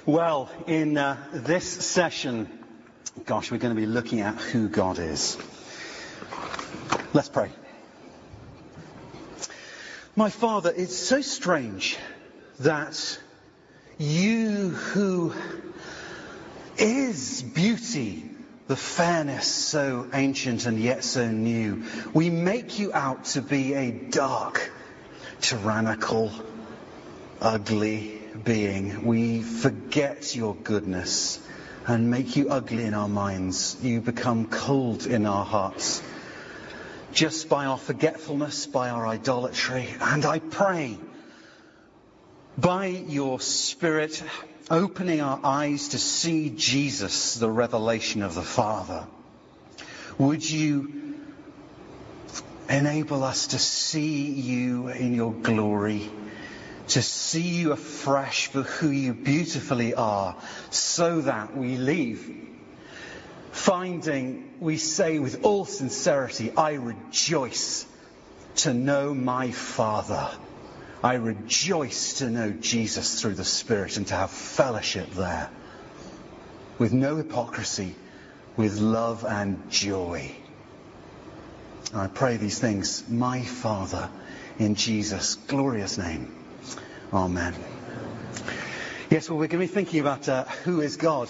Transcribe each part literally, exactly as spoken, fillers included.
Well, in uh, this session, gosh, we're going to be looking at who God is. Let's pray. My Father, it's so strange that you who is beauty, the fairness so ancient and yet so new, we make you out to be a dark, tyrannical, ugly being. We forget your goodness and make you ugly in our minds. You become cold in our hearts just by our forgetfulness, by our idolatry. And I pray, by your Spirit, opening our eyes to see Jesus, the revelation of the Father, would you enable us to see you in your glory, to see you afresh for who you beautifully are, so that we leave finding, we say with all sincerity, I rejoice to know my Father. I rejoice to know Jesus through the Spirit and to have fellowship there, with no hypocrisy, with love and joy. And I pray these things, my Father, in Jesus' glorious name. Amen. Yes, well, we're going to be thinking about uh, who is God.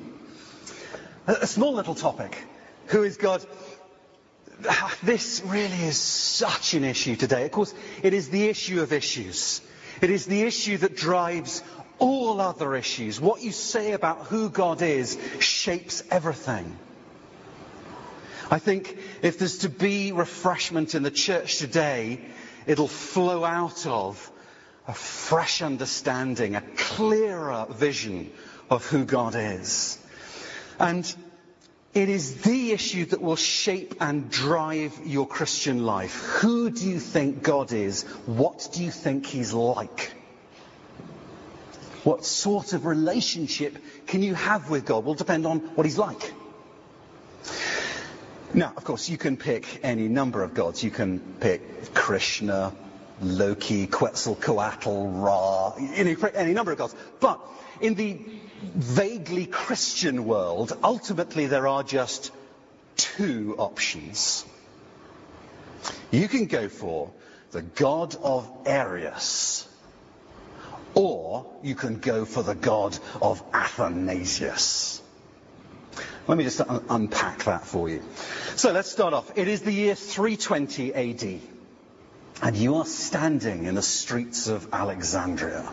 A small little topic. Who is God? This really is such an issue today. Of course, it is the issue of issues. It is the issue that drives all other issues. What you say about who God is shapes everything. I think if there's to be refreshment in the church today, it'll flow out of a fresh understanding, a clearer vision of who God is. And it is the issue that will shape and drive your Christian life. Who do you think God is? What do you think He's like? What sort of relationship can you have with God? Will depend on what He's like. Now, of course, you can pick any number of gods. You can pick Krishna, Loki, Quetzalcoatl, Ra, any, any number of gods. But in the vaguely Christian world, ultimately there are just two options. You can go for the god of Arius, or you can go for the god of Athanasius. Let me just un- unpack that for you. So let's start off. It is the year three twenty A D. And you are standing in the streets of Alexandria.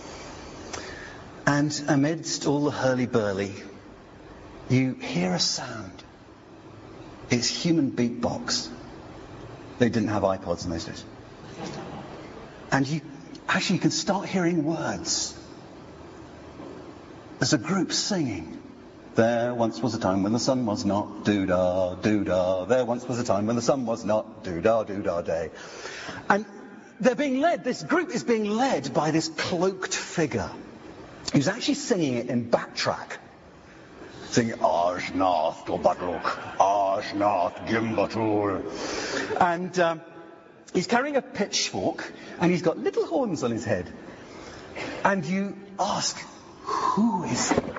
And amidst all the hurly-burly, you hear a sound. It's human beatbox. They didn't have iPods in those days. And you actually you can start hearing words. There's a group singing. There once was a time when the sun was not doo-dah, doo-dah. There once was a time when the sun was not doo-dah, doo-dah day. And they're being led, this group is being led by this cloaked figure who's actually singing it in backtrack. Singing, Ajnath Gobadluk, Ajnath Gimbatul. And um, he's carrying a pitchfork and he's got little horns on his head. And you ask, who is he?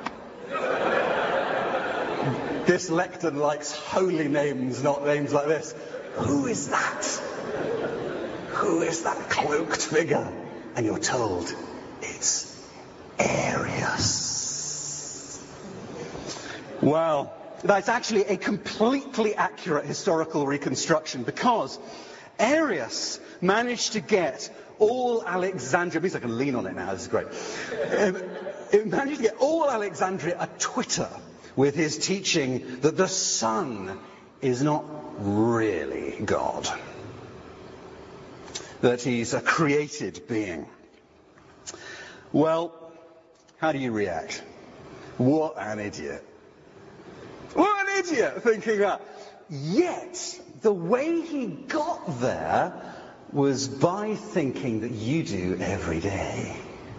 This lectern likes holy names, not names like this. Who is that? Who is that cloaked figure? And you're told it's Arius. Well, that's actually a completely accurate historical reconstruction, because Arius managed to get all Alexandria, means I can lean on it now, this is great. It managed to get all Alexandria a Twitter with his teaching that the Son is not really God. That he's a created being. Well, how do you react? What an idiot. What an idiot thinking that. Yet, the way he got there was by thinking that you do every day.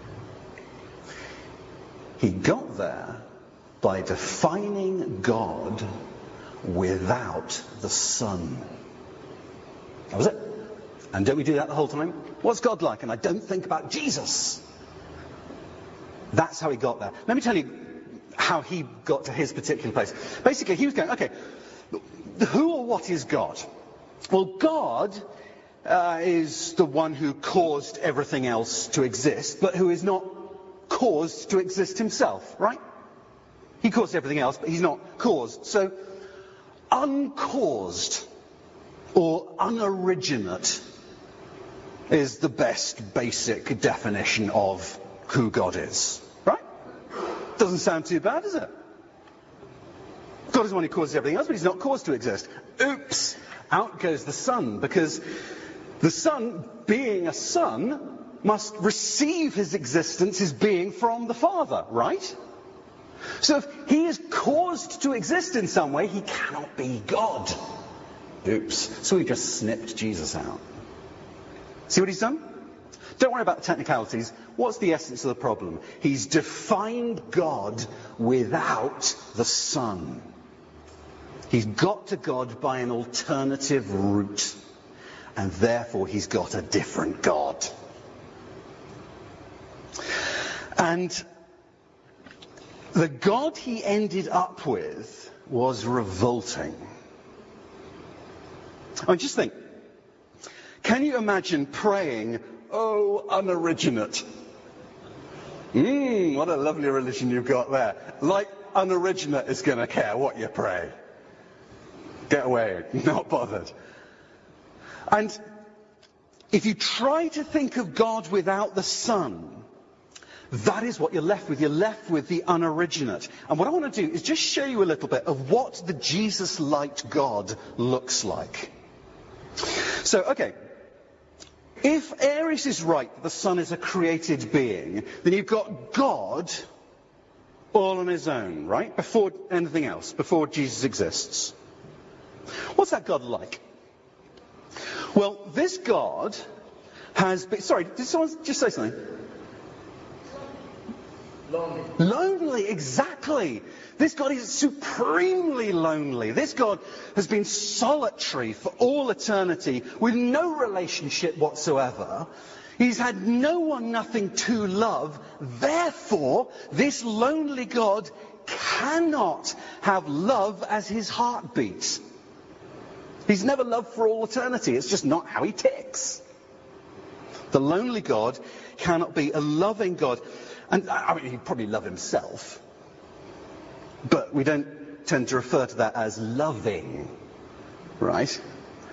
He got there by defining God without the Son. That was it. And don't we do that the whole time? What's God like? And I don't think about Jesus. That's how he got there. Let me tell you how he got to his particular place. Basically, he was going, okay, who or what is God? Well, God uh, is the one who caused everything else to exist, but who is not caused to exist himself, right? He caused everything else, but he's not caused. So, uncaused or unoriginate is the best basic definition of who God is, right? Doesn't sound too bad, does it? God is the one who causes everything else, but he's not caused to exist. Oops! Out goes the Son, because the Son, being a Son, must receive his existence, his being, from the Father, right? So if he is caused to exist in some way, he cannot be God. Oops. So we just snipped Jesus out. See what he's done? Don't worry about the technicalities. What's the essence of the problem? He's defined God without the Son. He's got to God by an alternative route, and therefore he's got a different God. And the God he ended up with was revolting. I mean, just think. Can you imagine praying, "Oh, unoriginate"? Mmm, what a lovely religion you've got there. Like unoriginate is going to care what you pray. Get away, not bothered. And if you try to think of God without the Son, that is what you're left with. You're left with the unoriginate. And what I want to do is just show you a little bit of what the Jesus-light God looks like. So, okay. If Aries is right, the Son is a created being, then you've got God all on his own, right? Before anything else, before Jesus exists. What's that God like? Well, this God has been... Sorry, did someone just say something? Lonely. Lonely, exactly. This God is supremely lonely. This God has been solitary for all eternity with no relationship whatsoever. He's had no one, nothing to love. Therefore, this lonely God cannot have love as his heartbeat. He's never loved for all eternity. It's just not how he ticks. The lonely God cannot be a loving God. And I mean, he'd probably love himself. But we don't tend to refer to that as loving, right?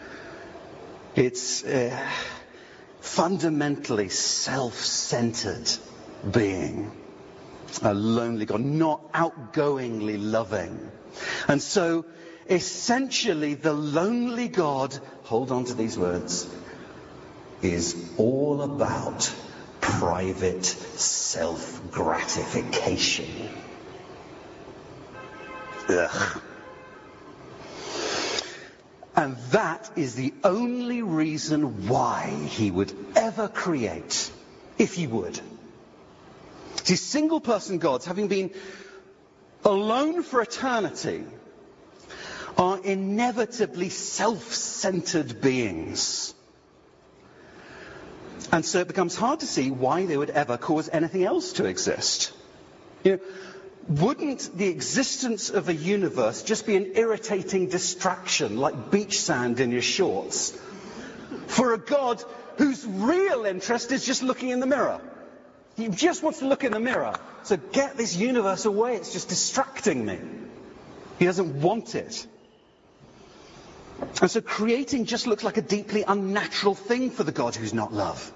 It's a fundamentally self-centered being. A lonely God, not outgoingly loving. And so, essentially, the lonely God, hold on to these words, is all about private self-gratification. Ugh. And that is the only reason why he would ever create, if he would. See, single-person gods, having been alone for eternity, are inevitably self-centered beings. And so it becomes hard to see why they would ever cause anything else to exist. You know, wouldn't the existence of a universe just be an irritating distraction, like beach sand in your shorts, for a God whose real interest is just looking in the mirror? He just wants to look in the mirror. So get this universe away, it's just distracting me. He doesn't want it. And so creating just looks like a deeply unnatural thing for the God who's not love.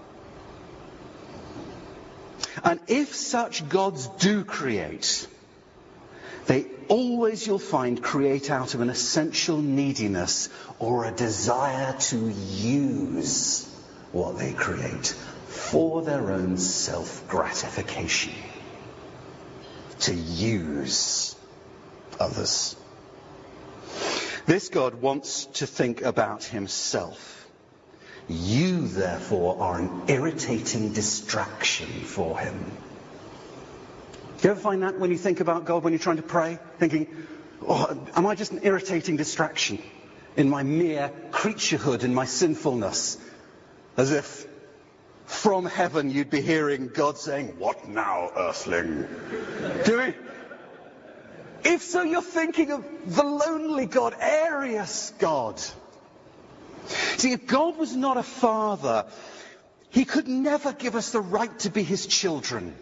And if such gods do create, they always, you'll find, create out of an essential neediness or a desire to use what they create for their own self-gratification. To use others. This God wants to think about himself. You, therefore, are an irritating distraction for him. Do you ever find that when you think about God, when you're trying to pray, thinking, oh, am I just an irritating distraction in my mere creaturehood, in my sinfulness? As if from heaven you'd be hearing God saying, "What now, earthling?" Do we? If so, you're thinking of the lonely God, Arius God. See, if God was not a father, he could never give us the right to be his children.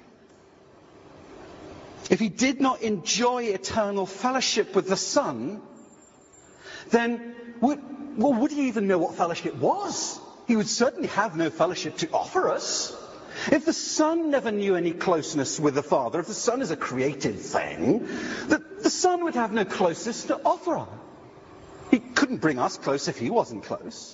If he did not enjoy eternal fellowship with the Son, then would, well, would he even know what fellowship was? He would certainly have no fellowship to offer us. If the Son never knew any closeness with the Father, if the Son is a created thing, the, the Son would have no closeness to offer. He couldn't bring us close if he wasn't close.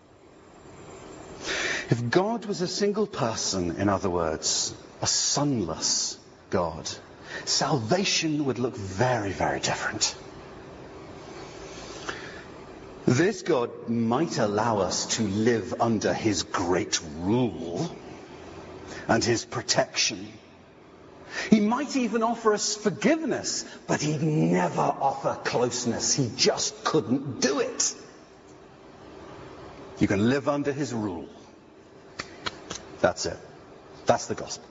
If God was a single person, in other words, a sonless God, salvation would look very, very different. This God might allow us to live under his great rule and his protection. He might even offer us forgiveness, but he'd never offer closeness. He just couldn't do it. You can live under his rule. That's it. That's the gospel.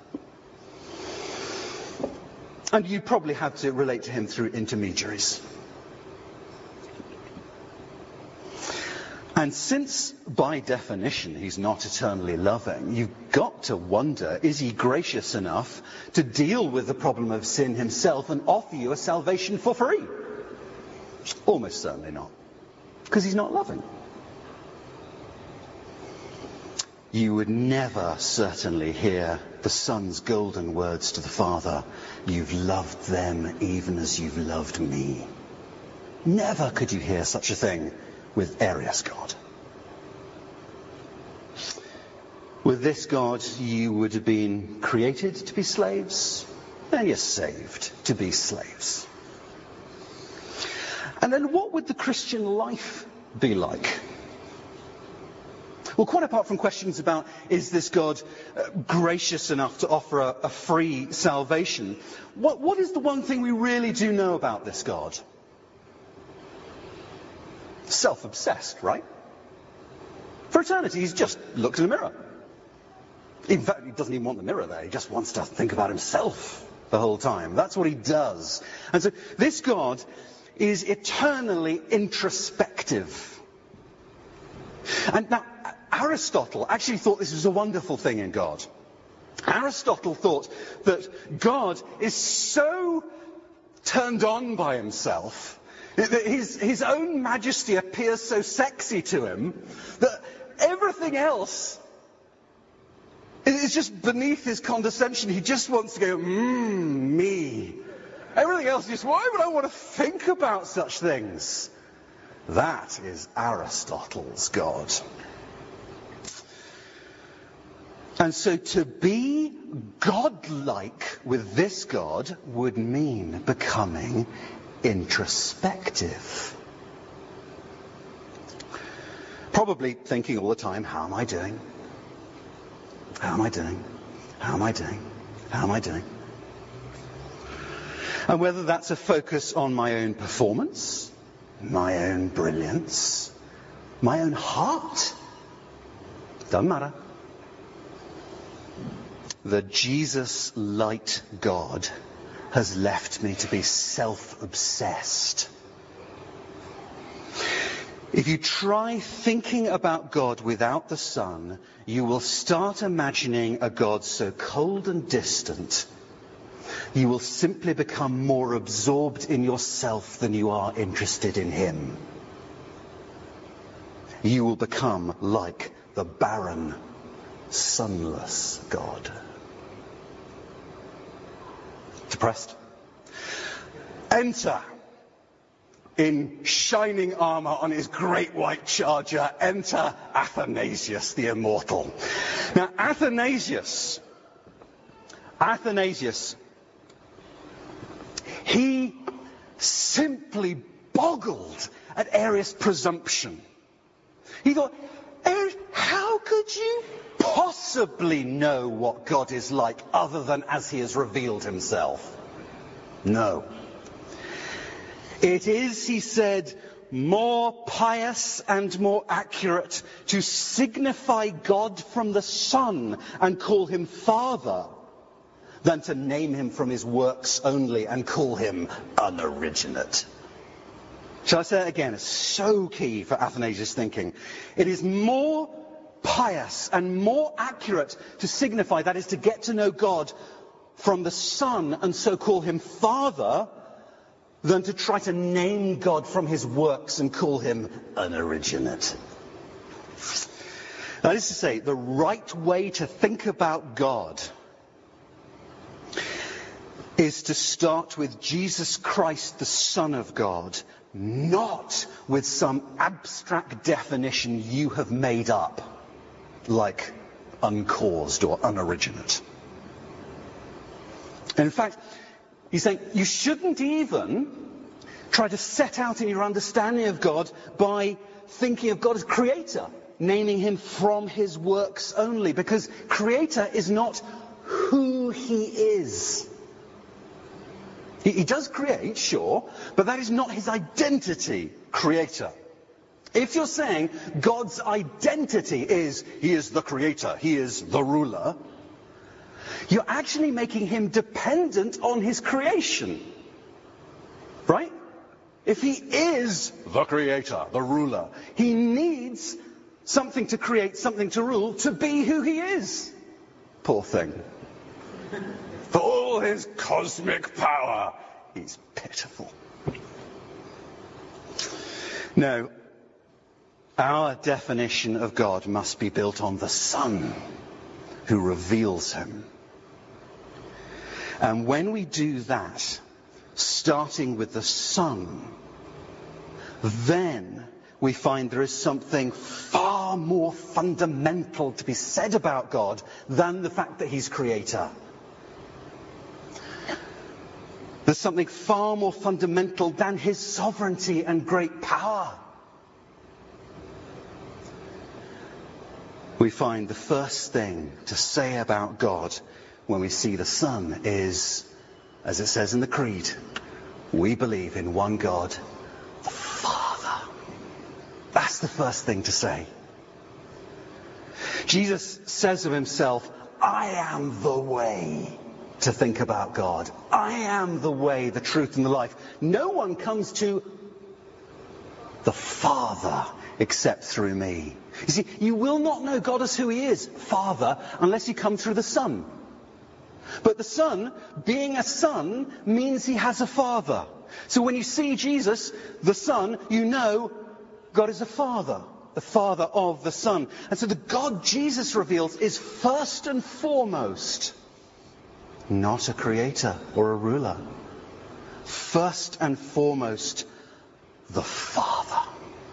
And you probably have to relate to him through intermediaries. And since, by definition, he's not eternally loving, you've got to wonder, is he gracious enough to deal with the problem of sin himself and offer you a salvation for free? Almost certainly not. Because he's not loving. You would never certainly hear the Son's golden words to the Father, "You've loved them even as you've loved me." Never could you hear such a thing with Arius God. With this God, you would have been created to be slaves, and you're saved to be slaves. And then what would the Christian life be like? Well, quite apart from questions about, is this God uh, gracious enough to offer a, a free salvation, what, what is the one thing we really do know about this God? Self-obsessed, right? For eternity, he's just looked in a mirror. In fact, he doesn't even want the mirror there. He just wants to think about himself the whole time. That's what he does. And so this God is eternally introspective. And now, Aristotle actually thought this was a wonderful thing in God. Aristotle thought that God is so turned on by himself, His, his own majesty appears so sexy to him that everything else is just beneath his condescension. He just wants to go, mmm, me. Everything else is, why would I want to think about such things? That is Aristotle's God. And so to be godlike with this God would mean becoming introspective. Probably thinking all the time, how am I doing? How am I doing? How am I doing? How am I doing? And whether that's a focus on my own performance, my own brilliance, my own heart, doesn't matter. The Jesus light God has left me to be self-obsessed. If you try thinking about God without the Son, you will start imagining a God so cold and distant, you will simply become more absorbed in yourself than you are interested in him. You will become like the barren, sunless God. Depressed? Enter, in shining armour on his great white charger, enter Athanasius the immortal. Now Athanasius, Athanasius, he simply boggled at Arius' presumption. He thought, Arius, how could you possibly know what God is like other than as he has revealed himself? No. It is, he said, more pious and more accurate to signify God from the Son and call him Father than to name him from his works only and call him unoriginate. Shall I say it again? It's so key for Athanasius' thinking. It is more pious and more accurate to signify, that is, to get to know God from the Son and so call him Father, than to try to name God from his works and call him unoriginate. That is to say, the right way to think about God is to start with Jesus Christ, the Son of God, not with some abstract definition you have made up, like uncaused or unoriginate. And in fact, he's saying you shouldn't even try to set out in your understanding of God by thinking of God as creator, naming him from his works only, because creator is not who he is. He, he does create, sure, but that is not his identity, creator. If you're saying God's identity is he is the creator, he is the ruler, you're actually making him dependent on his creation. Right? If he is the creator, the ruler, he needs something to create, something to rule, to be who he is. Poor thing. For all his cosmic power, he's pitiful. No, our definition of God must be built on the Son who reveals him. And when we do that, starting with the Son, then we find there is something far more fundamental to be said about God than the fact that he's creator. There's something far more fundamental than his sovereignty and great power. We find the first thing to say about God when we see the Son is, as it says in the Creed, we believe in one God, the Father. That's the first thing to say. Jesus says of himself, I am the way to think about God. I am the way, the truth, and the life. No one comes to the Father except through me. You see, you will not know God as who he is, Father, unless you come through the Son. But the Son, being a Son, means he has a Father. So when you see Jesus, the Son, you know God is a Father, the Father of the Son. And so the God Jesus reveals is first and foremost not a creator or a ruler. First and foremost, the Father.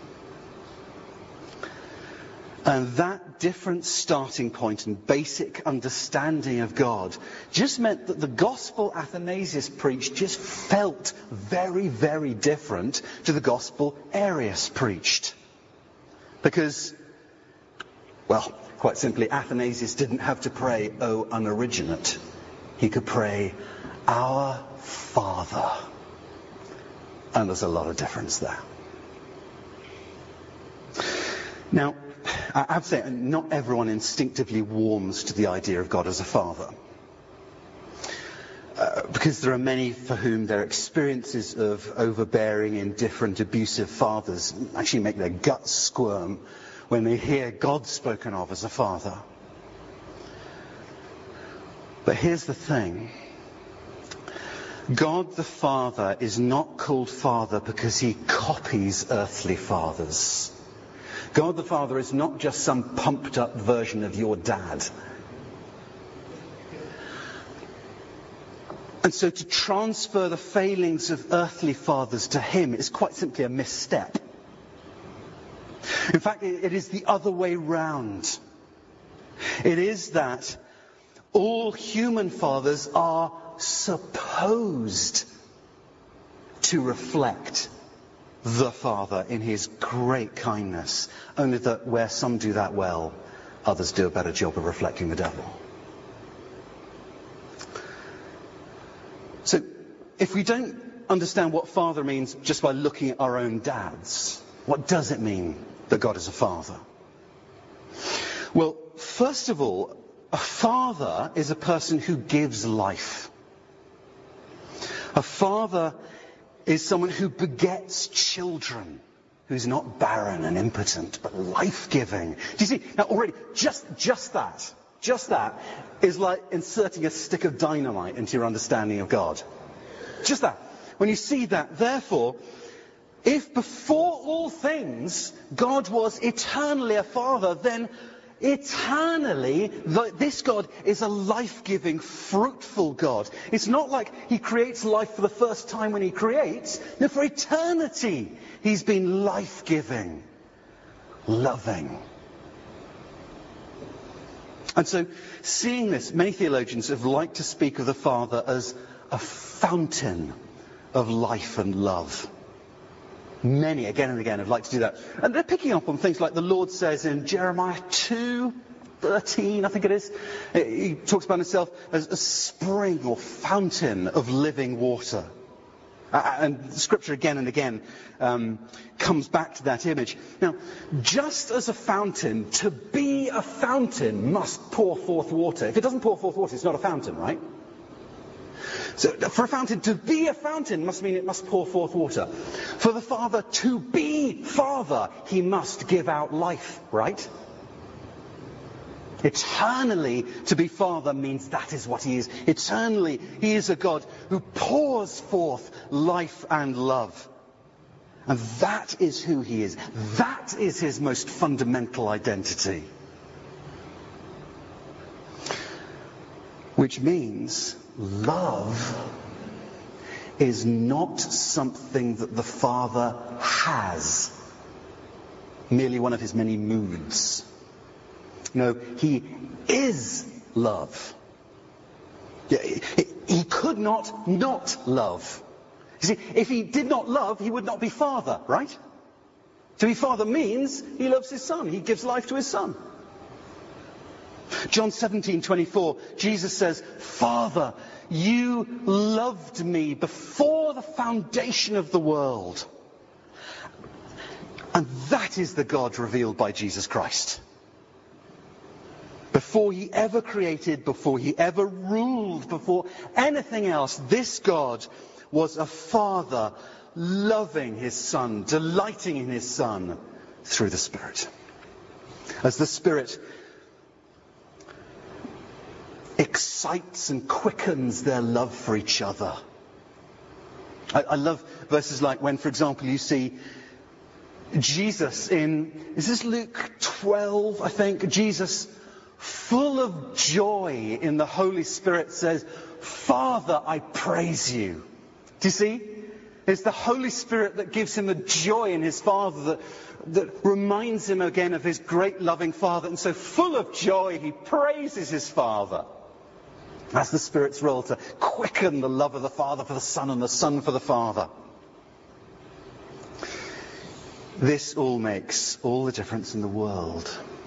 And that different starting point and basic understanding of God just meant that the gospel Athanasius preached just felt very, very different to the gospel Arius preached. Because, well, quite simply, Athanasius didn't have to pray, O unoriginate. He could pray, Our Father. And there's a lot of difference there. Now, I have to say, not everyone instinctively warms to the idea of God as a father. Uh, because there are many for whom their experiences of overbearing, indifferent, abusive fathers actually make their guts squirm when they hear God spoken of as a father. But here's the thing. God the Father is not called Father because he copies earthly fathers. God the Father is not just some pumped up version of your dad. And so to transfer the failings of earthly fathers to him is quite simply a misstep. In fact, it is the other way round. It is that all human fathers are supposed to reflect the Father in his great kindness, only that where some do that well, others do a better job of reflecting the devil. So, if we don't understand what father means just by looking at our own dads. What does it mean that God is a father? Well, first of all, a father is a person who gives life. A father is someone who begets children, who's not barren and impotent, but life-giving. Do you see? Now already, just, just that, just that is like inserting a stick of dynamite into your understanding of God. Just that. When you see that, therefore, if before all things God was eternally a father, then eternally, this God is a life-giving, fruitful God. It's not like he creates life for the first time when he creates. No, for eternity, he's been life-giving, loving. And so, seeing this, many theologians have liked to speak of the Father as a fountain of life and love. Many, again and again, have liked to do that. And they're picking up on things like the Lord says in Jeremiah two thirteen, I think it is. He talks about himself as a spring or fountain of living water. And Scripture again and again um, comes back to that image. Now, just as a fountain, to be a fountain must pour forth water. If it doesn't pour forth water, it's not a fountain, right? So for a fountain to be a fountain must mean it must pour forth water. For the Father to be Father, he must give out life, right? Eternally to be Father means that is what he is. Eternally he is a God who pours forth life and love. And that is who he is. That is his most fundamental identity. Which means love is not something that the Father has, merely one of his many moods. No, he is love. He could not not love. You see, if he did not love, he would not be Father, right? To be Father means he loves his Son. He gives life to his Son. John seventeen twenty-four, Jesus says, Father, you loved me before the foundation of the world. And that is the God revealed by Jesus Christ. Before he ever created, before he ever ruled, before anything else, this God was a Father loving his Son, delighting in his Son through the Spirit. As the Spirit excites and quickens their love for each other. I, I love verses like when, for example, you see Jesus in, is this Luke twelve, I think? Jesus, full of joy in the Holy Spirit, says, Father, I praise you. Do you see? It's the Holy Spirit that gives him a joy in his Father, that, that reminds him again of his great loving Father. And so full of joy, he praises his Father. That's the Spirit's role, to quicken the love of the Father for the Son and the Son for the Father. This all makes all the difference in the world.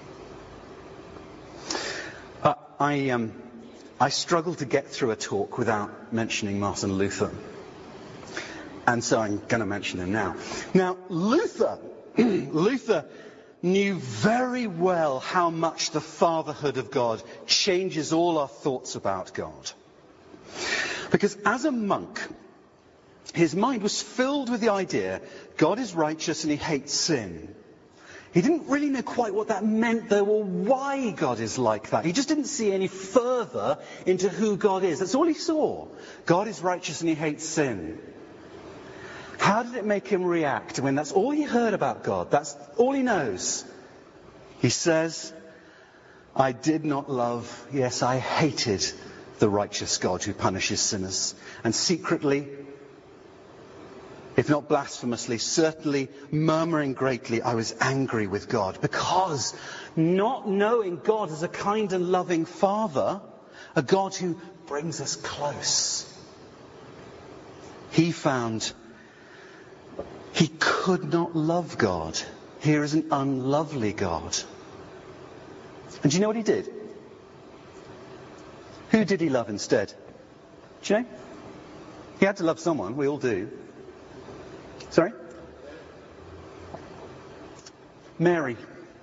Uh, I, um, I struggle to get through a talk without mentioning Martin Luther. And so I'm going to mention him now. Now, Luther, Luther knew very well how much the fatherhood of God changes all our thoughts about God. Because as a monk, his mind was filled with the idea God is righteous and he hates sin. He didn't really know quite what that meant, though, or why God is like that. He just didn't see any further into who God is. That's all he saw. God is righteous and he hates sin. How did it make him react when that's all he heard about God? That's all he knows. He says, I did not love, yes, I hated the righteous God who punishes sinners. And secretly, if not blasphemously, certainly murmuring greatly, I was angry with God. Because not knowing God as a kind and loving Father, a God who brings us close, he found he could not love God. Here is an unlovely God. And do you know what he did? Who did he love instead? Do you know? He had to love someone. We all do. Sorry? Mary.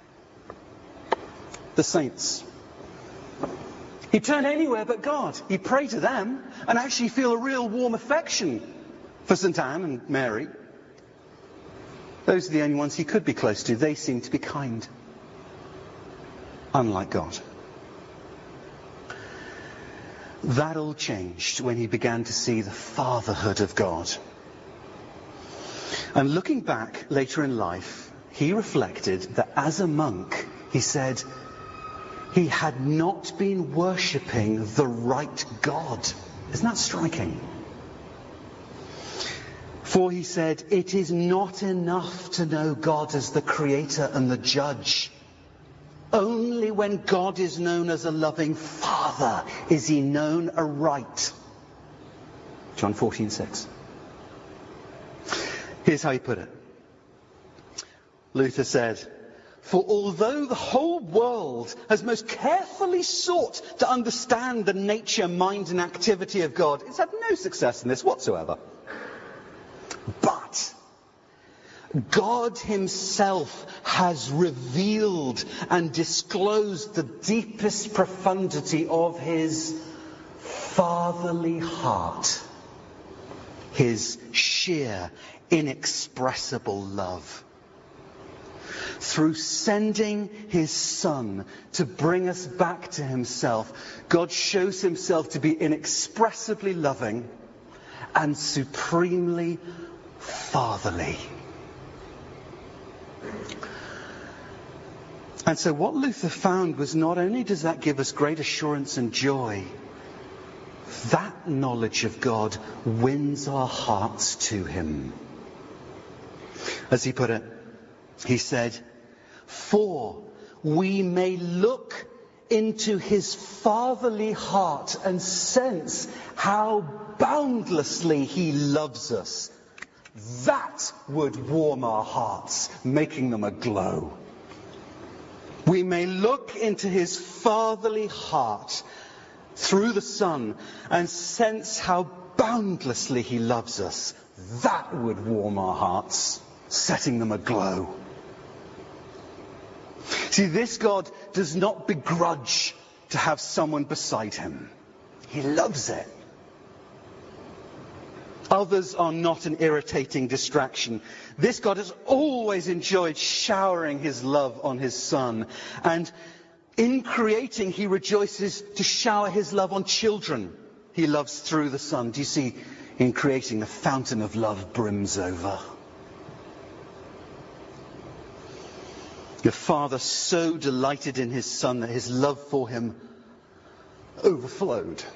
The saints. He'd turn anywhere but God. He'd pray to them and actually feel a real warm affection for Saint Anne and Mary. Those are the only ones he could be close to. They seem to be kind. Unlike God. That all changed when he began to see the fatherhood of God. And looking back later in life, he reflected that as a monk, he said, he had not been worshipping the right God. Isn't that striking? For he said, it is not enough to know God as the creator and the judge. Only when God is known as a loving father is he known aright. John fourteen six. Here's how he put it. Luther said, for although the whole world has most carefully sought to understand the nature, mind and activity of God, it's had no success in this whatsoever. But God himself has revealed and disclosed the deepest profundity of his fatherly heart, his sheer, inexpressible love. Through sending his Son to bring us back to himself, God shows himself to be inexpressibly loving and supremely fatherly. And so what Luther found was, not only does that give us great assurance and joy, that knowledge of God wins our hearts to him. As he put it, he said, for we may look into his fatherly heart and sense how boundlessly he loves us. That would warm our hearts, making them aglow. We may look into his fatherly heart through the Son and sense how boundlessly he loves us. That would warm our hearts, setting them aglow. See, this God does not begrudge to have someone beside him. He loves it. Others are not an irritating distraction. This God has always enjoyed showering his love on his Son. And in creating, he rejoices to shower his love on children he loves through the Son. Do you see, in creating, the fountain of love brims over. The Father so delighted in his Son that his love for him overflowed,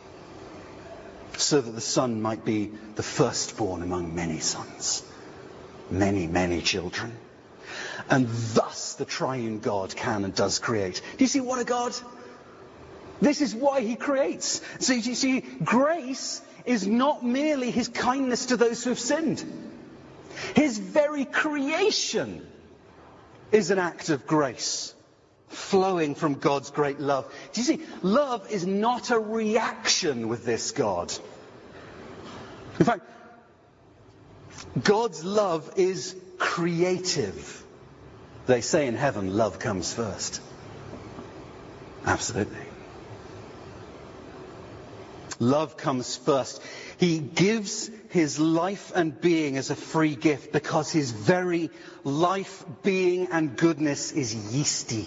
so that the Son might be the firstborn among many sons, many, many children. And thus the triune God can and does create. Do you see what a God? This is why he creates. So you see, grace is not merely his kindness to those who have sinned. His very creation is an act of grace, flowing from God's great love. Do you see, love is not a reaction with this God. In fact, God's love is creative. They say in heaven, love comes first. Absolutely. Love comes first. He gives his life and being as a free gift because his very life, being and goodness is yeasty,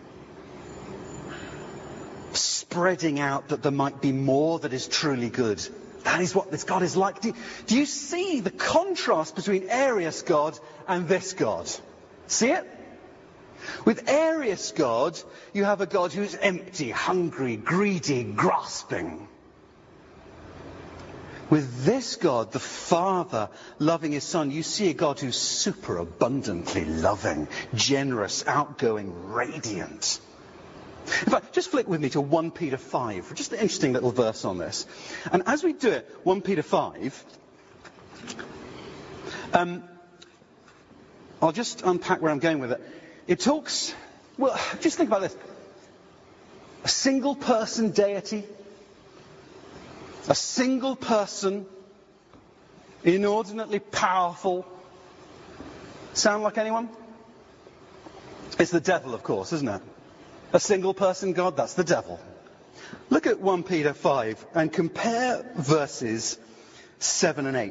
spreading out that there might be more that is truly good. That is what this God is like. Do you, do you see the contrast between Arius God and this God? See it? With Arius God, you have a God who is empty, hungry, greedy, grasping. With this God, the Father loving his Son, you see a God who's super abundantly loving, generous, outgoing, radiant. In fact, just flick with me to First Peter five, just an interesting little verse on this. And as we do it, First Peter five, um, I'll just unpack where I'm going with it. It talks, well, just think about this. A single person deity, a single person inordinately powerful. Sound like anyone? It's the devil, of course, isn't it? A single person God, that's the devil. Look at First Peter five and compare verses seven and eight.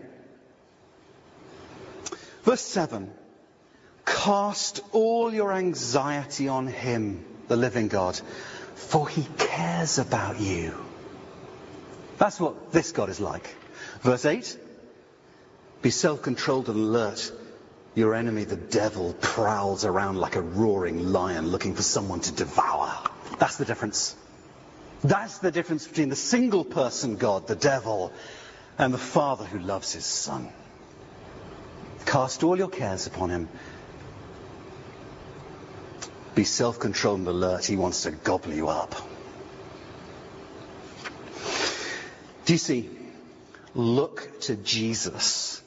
Verse seven. Cast all your anxiety on him, the living God, for he cares about you. That's what this God is like. Verse eight. Be self-controlled and alert. Your enemy, the devil, prowls around like a roaring lion looking for someone to devour. That's the difference. That's the difference between the single person God, the devil, and the Father who loves his Son. Cast all your cares upon him. Be self-controlled and alert. He wants to gobble you up. Do you see? Look to Jesus.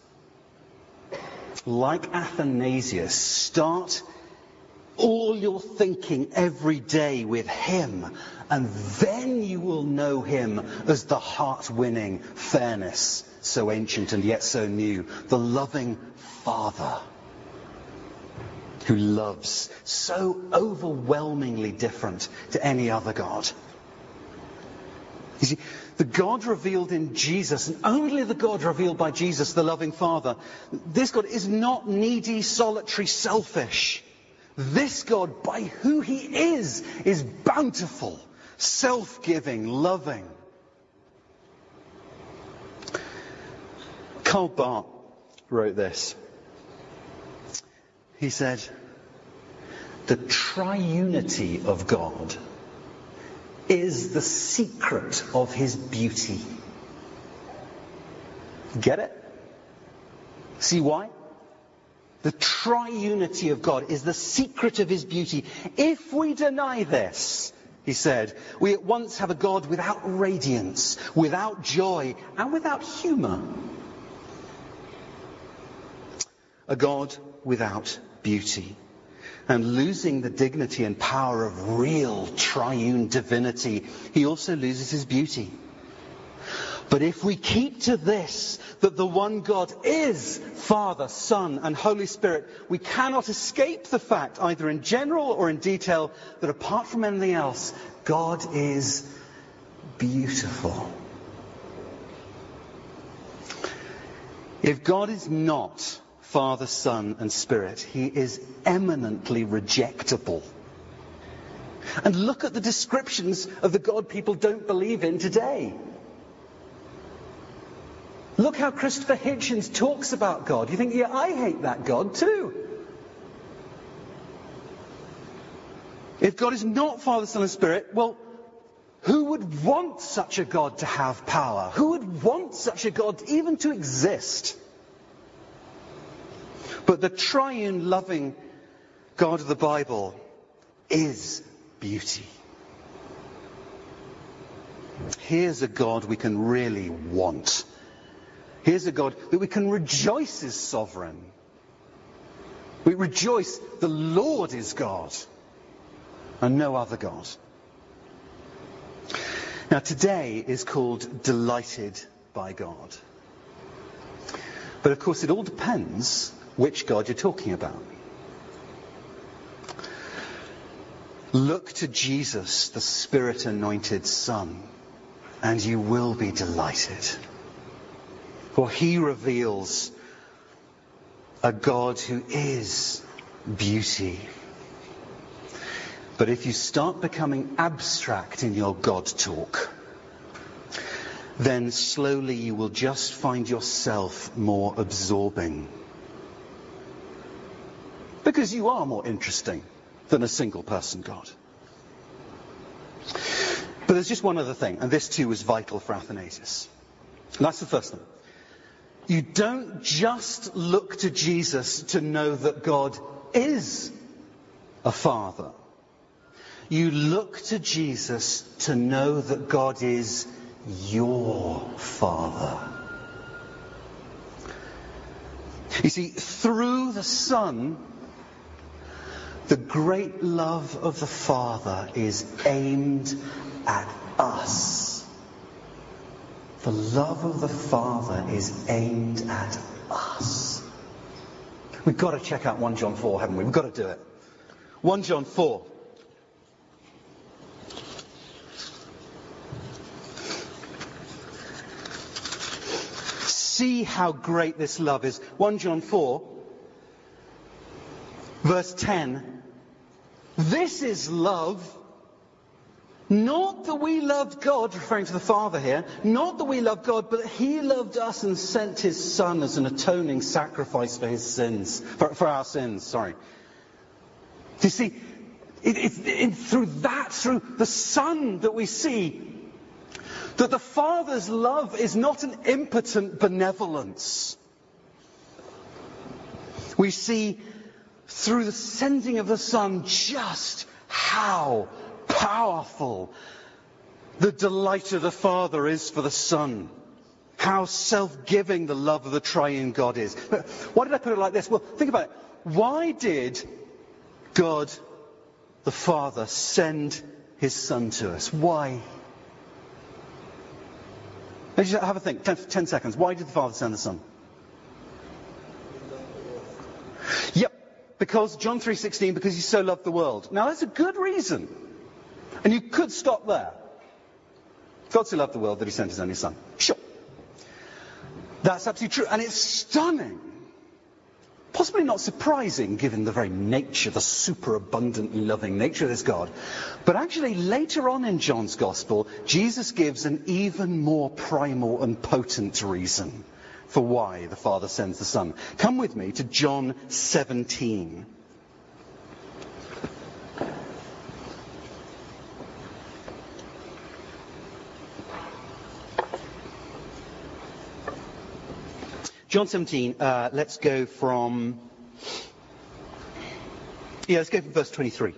Like Athanasius, start all your thinking every day with him, and then you will know him as the heart-winning fairness, so ancient and yet so new, the loving Father who loves, so overwhelmingly different to any other God. You see, the God revealed in Jesus, and only the God revealed by Jesus, the loving Father, this God is not needy, solitary, selfish. This God, by who he is, is bountiful, self-giving, loving. Karl Barth wrote this. He said, the triunity of God is the secret of his beauty. Get it? See why? The triunity of God is the secret of his beauty. If we deny this, he said, we at once have a God without radiance, without joy, and without humour. A God without beauty. And losing the dignity and power of real triune divinity, he also loses his beauty. But if we keep to this, that the one God is Father, Son, and Holy Spirit, we cannot escape the fact, either in general or in detail, that apart from anything else, God is beautiful. If God is not Father, Son, and Spirit, he is eminently rejectable. And look at the descriptions of the God people don't believe in today. Look how Christopher Hitchens talks about God. You think, yeah, I hate that God too. If God is not Father, Son, and Spirit, well, who would want such a God to have power? Who would want such a God even to exist? But the triune loving God of the Bible is beauty. Here's a God we can really want. Here's a God that we can rejoice is sovereign. We rejoice the Lord is God and no other God. Now today is called Delighted by God. But of course it all depends which God you're talking about. Look to Jesus, the Spirit-anointed Son, and you will be delighted. For he reveals a God who is beauty. But if you start becoming abstract in your God talk, then slowly you will just find yourself more absorbing. Because you are more interesting than a single person God. But there's just one other thing, and this too was vital for Athanasius. And that's the first thing. You don't just look to Jesus to know that God is a Father. You look to Jesus to know that God is your Father. You see, through the Son, the great love of the Father is aimed at us. the love of the Father is aimed at us. We've got to check out First John four, haven't we? We've got to do it. First John four. See how great this love is. First John four, verse ten. This is love, not that we loved God, referring to the Father here, not that we loved God, but that He loved us and sent His Son as an atoning sacrifice for His sins, for, for our sins, sorry. You see, it, it, it, through that, through the Son that we see, that the Father's love is not an impotent benevolence. We see through the sending of the Son just how powerful the delight of the Father is for the Son. How self-giving the love of the triune God is. But why did I put it like this? Well, think about it. Why did God, the Father, send His Son to us? Why? Let's just have a think. Ten, ten seconds. Why did the Father send the Son? Yep. Because, John three sixteen, because He so loved the world. Now, that's a good reason. And you could stop there. God so loved the world that He sent His only Son. Sure. That's absolutely true. And it's stunning. Possibly not surprising, given the very nature, the superabundantly loving nature of this God. But actually, later on in John's Gospel, Jesus gives an even more primal and potent reason for why the Father sends the Son. Come with me to John seventeen. John seventeen, uh, let's go from, yeah, let's go from verse twenty-three.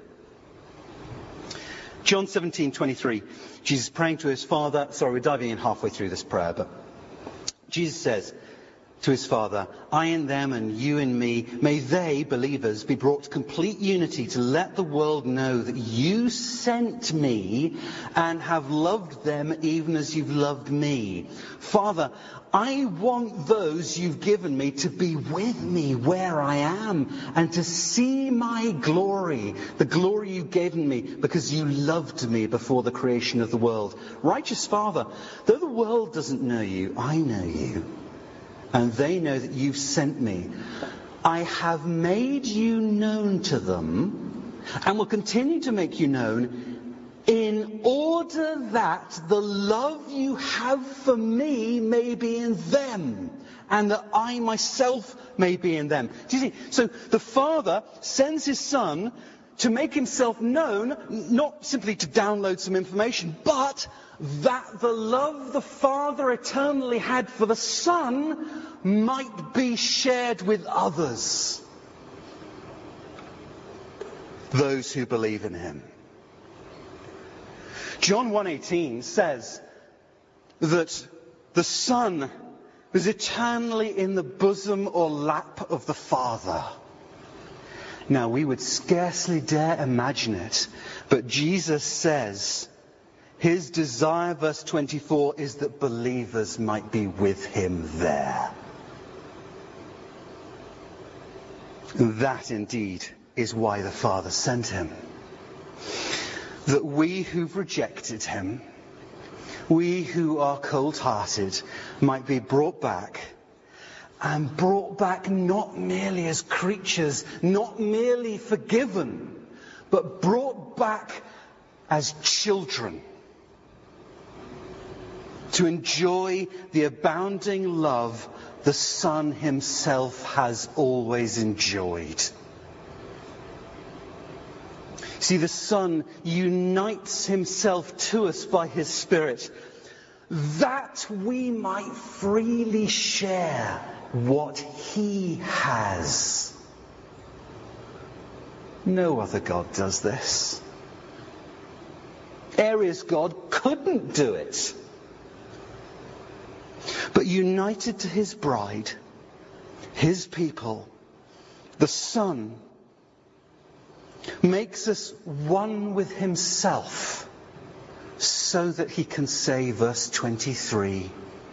John seventeen, twenty-three. Jesus praying to His Father. Sorry, we're diving in halfway through this prayer, but Jesus says to His Father, I in them and you in me, may they, believers, be brought to complete unity to let the world know that you sent me and have loved them even as you've loved me. Father, I want those you've given me to be with me where I am and to see my glory, the glory you've given me because you loved me before the creation of the world. Righteous Father, though the world doesn't know you, I know you. And they know that you've sent me. I have made you known to them and will continue to make you known in order that the love you have for me may be in them and that I myself may be in them. Do you see? So the Father sends His Son to make Himself known, not simply to download some information, but that the love the Father eternally had for the Son might be shared with others. Those who believe in Him. John one eighteen says that the Son was eternally in the bosom or lap of the Father. Now, we would scarcely dare imagine it, but Jesus says His desire, verse twenty-four, is that believers might be with Him there. And that indeed is why the Father sent Him. That we who've rejected Him, we who are cold-hearted, might be brought back. And brought back not merely as creatures, not merely forgiven, but brought back as children. To enjoy the abounding love the Son Himself has always enjoyed. See, the Son unites Himself to us by His Spirit, that we might freely share what He has. No other God does this. Arius God couldn't do it. But united to His bride, His people, the Son makes us one with Himself so that He can say, verse twenty-three,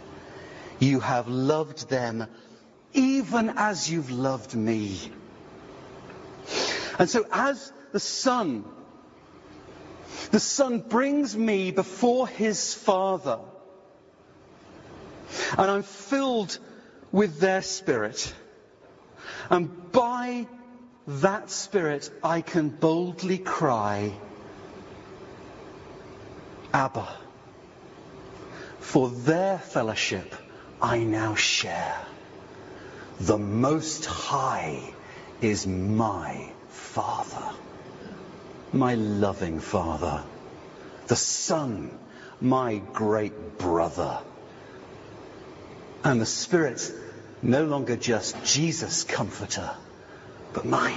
You have loved them even as you've loved me. And so as the Son, the Son brings me before his Father, and I'm filled with their Spirit. And by that Spirit, I can boldly cry, Abba. For their fellowship I now share. The Most High is my Father, my loving Father. The Son, my great brother. And the Spirit, no longer just Jesus' comforter, but mine.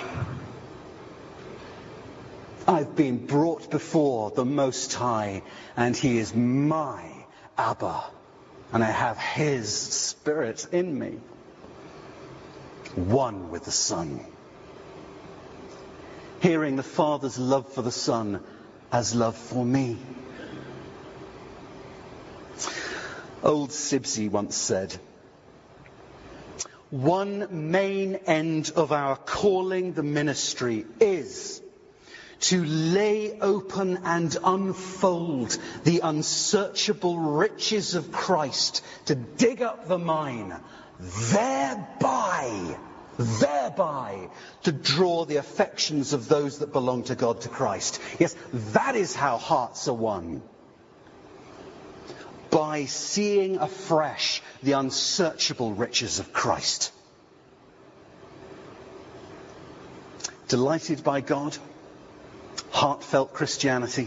I've been brought before the Most High, and he is my Abba, and I have his Spirit in me, one with the Son. Hearing the Father's love for the Son as love for me. Old Sibsey once said, one main end of our calling, the ministry, is to lay open and unfold the unsearchable riches of Christ, to dig up the mine, thereby, thereby to draw the affections of those that belong to God to Christ. Yes, that is how hearts are won. By seeing afresh the unsearchable riches of Christ. Delighted by God, heartfelt Christianity.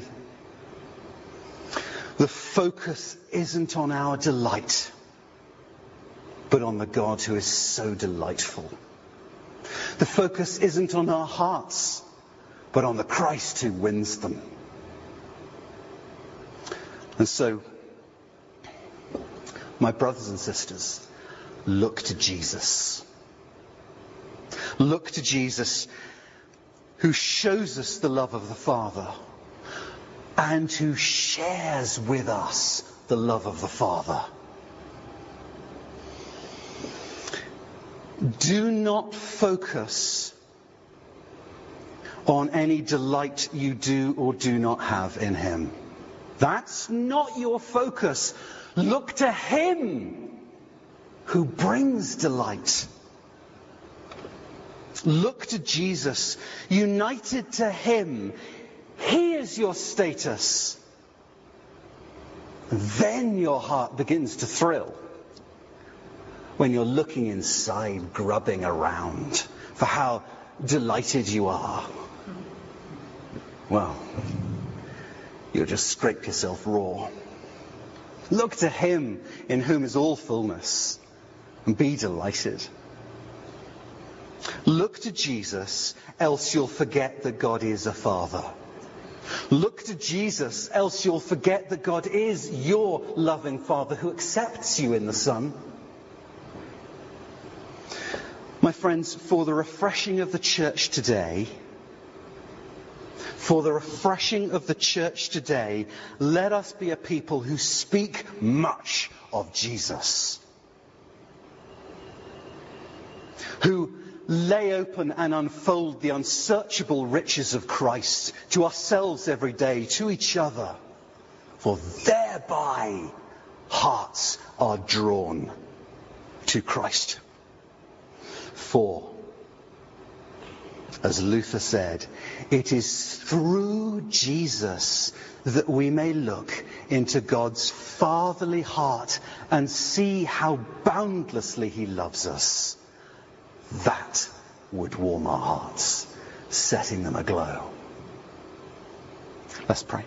The focus isn't on our delight, but on the God who is so delightful. The focus isn't on our hearts, but on the Christ who wins them. And so, my brothers and sisters, look to Jesus. Look to Jesus, who shows us the love of the Father and who shares with us the love of the Father. Do not focus on any delight you do or do not have in him. That's not your focus. Look to him who brings delight. Look to Jesus. United to him, he is your status. Then your heart begins to thrill when you're looking inside, grubbing around for how delighted you are. Well, you'll just scrape yourself raw. Look to him in whom is all fullness, and be delighted. Look to Jesus, else you'll forget that God is a Father. Look to Jesus, else you'll forget that God is your loving Father who accepts you in the Son. My friends, for the refreshing of the church today, For the refreshing of the church today, let us be a people who speak much of Jesus. Who lay open and unfold the unsearchable riches of Christ to ourselves every day, to each other. For thereby hearts are drawn to Christ. For, as Luther said, it is through Jesus that we may look into God's fatherly heart and see how boundlessly he loves us. That would warm our hearts, setting them aglow. Let's pray.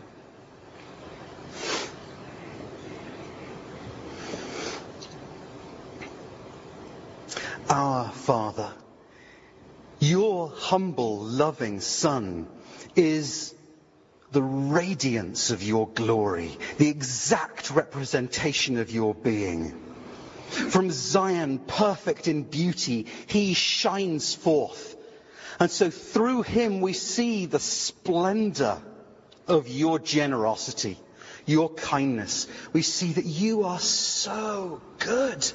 Our Father, your humble, loving Son is the radiance of your glory, the exact representation of your being. From Zion, perfect in beauty, he shines forth. And so through him we see the splendor of your generosity, your kindness. We see that you are so good.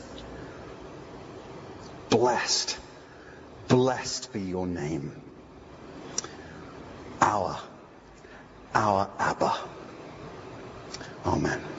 Blessed, blessed be your name. Our, our Abba. Amen.